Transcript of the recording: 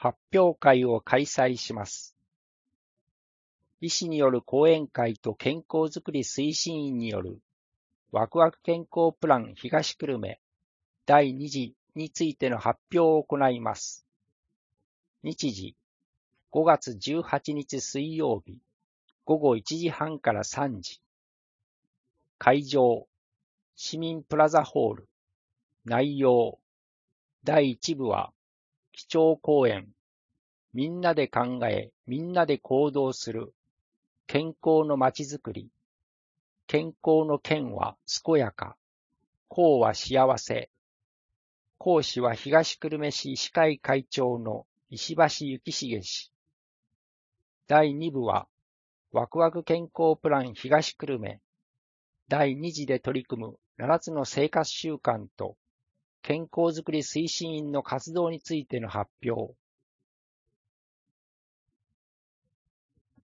発表会を開催します。医師による講演会と健康づくり推進員によるワクワク健康プラン東久留米第2次についての発表を行います。日時5月18日水曜日午後1時半から3時。会場市民プラザホール。内容第1部は基調講演みんなで考えみんなで行動する健康のまちづくり。健康の健は健やか。康は幸せ。講師は東久留米市医師会会長の石橋幸重氏。第2部はワクワク健康プラン東久留米第2次で取り組む7つの生活習慣と健康づくり推進員の活動についての発表。